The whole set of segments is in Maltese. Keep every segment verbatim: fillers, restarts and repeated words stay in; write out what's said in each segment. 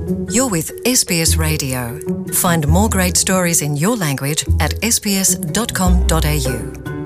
You're with S B S Radio. Find more great stories in your language at s b s dot com dot a u.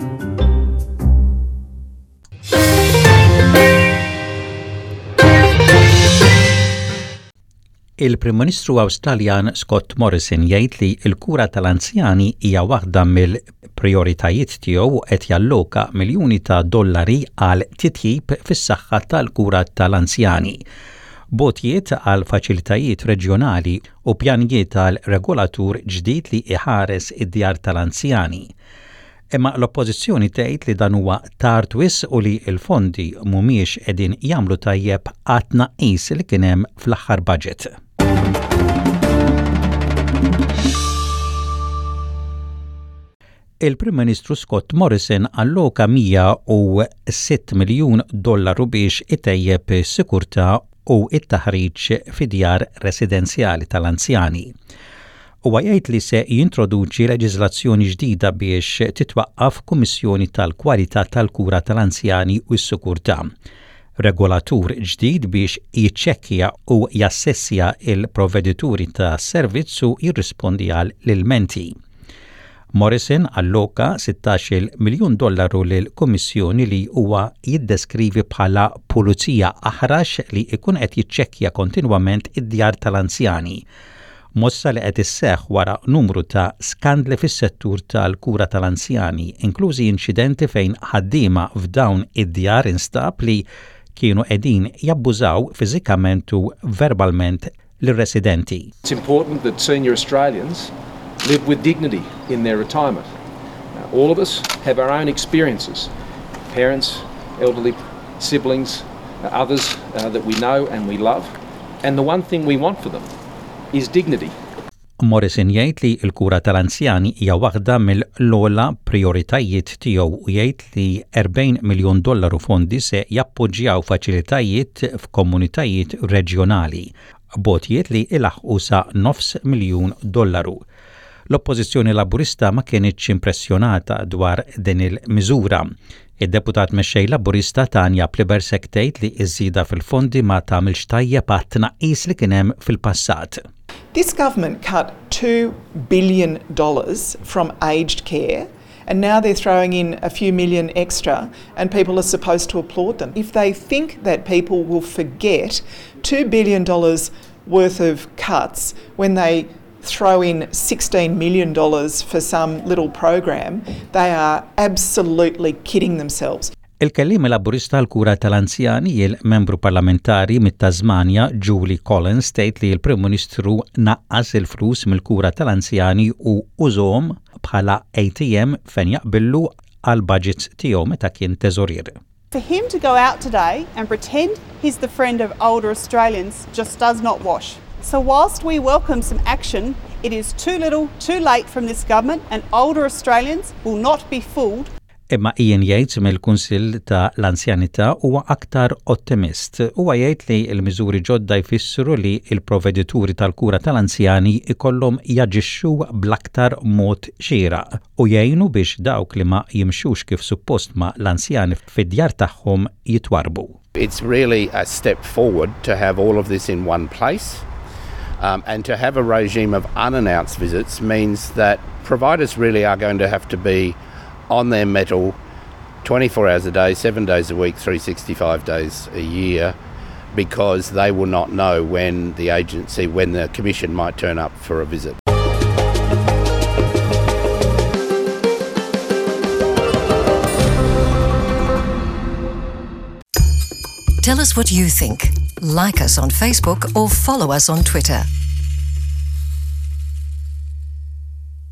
Il-Prim Ministru Awstraljan Scott Morrison jgħid li l-kura tal-anzjani hija waħda mill-prijoritajiet tiegħu qed jalloka miljuni ta' dollari għal titjib fis-saħħa tal-kura tal-anzjani. Botijiet għal faċilitajiet reġjonali u pjanijiet għal regolatur ġdid li iħares id-djar tal-anzjani. Imma l-oppożizzjoni tgħid li dan huwa tard wisq u li l-fondi mhumiex qegħdin jagħmlu tajjeb għat tnaqqis li kien hemm fl-aħħar budget. Il-Prim Ministru Scott Morrison alloka mija u sitt miljun dollaru biex itejjeb is-sikurtà u it-taħriġ fi djar residenzjali tal-anzjani. Huwa jgħid li se jintroduċi leġiżlazzjoni ġdida biex titwaqqaf Kummissjoni tal-Kwalità tal-Kura tal-Anzjani u s-Sikurtà. Regolatur ġdid biex jiċċekkja u jassessja il-provvedituri ta' servizz u jirrispondi għal l-ilmenti. Morrison alloka sittax-il miljun dollaru lil kummissjoni li huwa jiddeskrivi bħala pulizija aħrax li jkun qed jiċċekkja kontinwament id-djar tal-anzjani. Mossa li qed isseħħ wara numru ta' skandli fis-settur tal-kura tal-anzjani, inklużi inċidenti fejn ħaddiema f'dawn id-djar instab li kienu qegħdin jabbużaw fiżikament u verbalment lir-residenti. It's important that senior Australians live with dignity in their retirement. Uh, all of us have our own experiences. Parents, elderly, siblings, uh, others uh, that we know and we love. And the one thing we want for them is dignity. Morrison jgħid li l-kura tal-anzjani hija waħda mill-ogħla prijoritajiet tiegħu u jgħid li erbgħin miljun dollaru fondi se jappoġġjaw faċilitajiet f'komunitajiet reġjonali, botijiet li ilaħqu sa nofs miljun dollaru. L-Oppożizzjoni Laburista ma kienitx impressjonata dwar din il-miżura. Id-deputat mexxej Laburista Tanja Plibersek tgħid li ż-żieda fil-fondi ma tagħmilx tajjeb għat-tnaqqis li kien hemm fil-passat. This government cut two billion dollars from aged care, and now they're throwing in a few million extra, and people are supposed to applaud them. If they think that people will forget two billion dollars worth of cuts when they throw in sixteen million dollars for some little program, they are absolutely kidding themselves. Il-kellim Laburista l-kura tal-anzjani il-membru parlamentari mit-Tasmania Julie Collins tgħid li l-Prim Ministru naqqas il-flus mill-kura tal-anzjani u użhom bħala A T M fejn jaqbillu għal budgets tiegħu meta kien teżorier. For him to go out today and pretend he's the friend of older Australians just does not wash. So whilst we welcome some action, it is too little, too late from this government, and older Australians will not be fooled. Imma Ian Yates mill-Kunsill ta' l-Anzjanità huwa aktar ottimist. Huwa jgħid li l-miżuri ġodda jfissru li l-provvedituri tal-kura tal-anzjani ikollhom jaġixxu bl-aktar mod xieraq u jgħinu biex dawk li ma jimxux kif suppost ma l-anzjani fid-djar tagħhom jitwarbu. It's really a step forward to have all of this in one place. Um, and to have a regime of unannounced visits means that providers really are going to have to be on their mettle twenty-four hours a day, seven days a week, three hundred sixty-five days a year, because they will not know when the agency, when the commission might turn up for a visit. Tell us what you think. Like us on Facebook or follow us on Twitter.